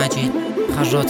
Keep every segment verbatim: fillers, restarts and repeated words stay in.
مجید خراط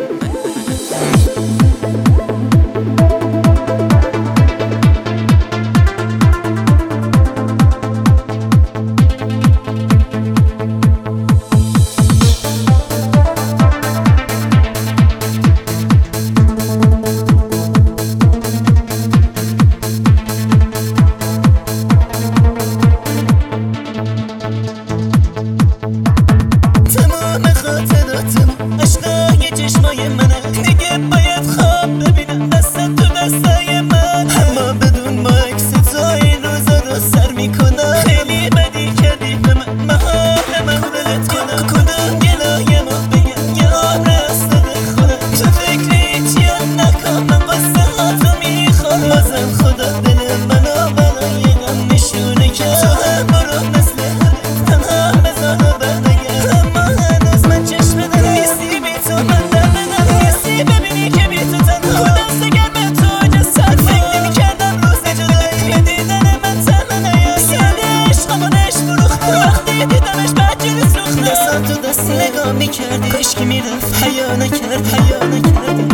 عشقای چشمای منه دیگه باید خواب ببینم دست تو دستای من، اما بدون با عکس تو این روزا رو سر میکنم. خیلی بدی کردی به من، محال من ولت کنم. کدوم گلایه ما بگم یه عمر از داده خودم. تو فکر هیچی هم نکن، من قصه ها تو میخوام. بازم خدا دل منو برای غم نشونه کرد. تو هم برو مثل همه تنها بزن و بردگرد، اما هنوز من چشم دارم نیستی بی تو. من در بدم نیستی ببینی که بی تو تنها خودم سگرم تو جسد. فکر نمی کردم روز جدایی به دیدن من تنها نیایی. یاد عشقمونش فروختم وقتی دیدمش بعد جلوس روختم. دستم تو دست نگاه میکردی کاشکی میرفت حیا نکرد حیا نکردی.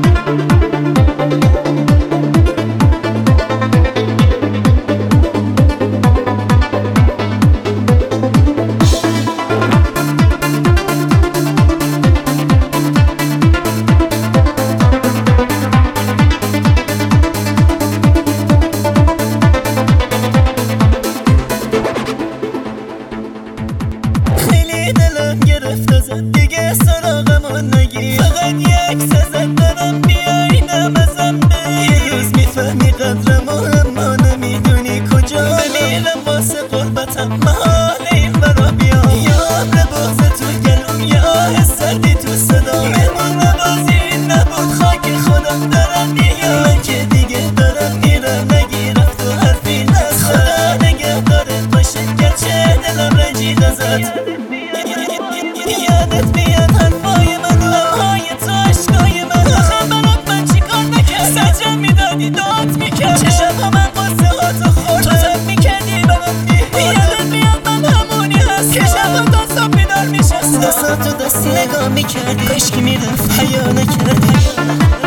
دلم گرفت ازت دیگه سراغمو نگیر. فقط یک سزد دارم بیاینم ازم بگیر. یه روز میفهمی قدرمو اما نمیدونی کجا بمیرم واسه قربتم. محال این برا بیام یا عمر بغض تو گلوم یا آه سردی تو صدا. مهمون نوازی نبود خاک خودم دارم میگم. من که دیگه دارم میرم نگیرم تو حرفی نست. خدا نگهدارت باشه گرچه دلم رنجید ازت. یادت میاد حرفای من و همهای تو عشقای من. آخه برات من چی کار نکرد سجرم میدادی داد میکرد. چه شبها من قصه ها تو خورده تو تب میکردی برات میبود. یادت میاد من همونی هست که شبها تا صبح بیدار میشست. دستم تو دستی نگاه میکردی کاشکی میرفت حیا نکرد.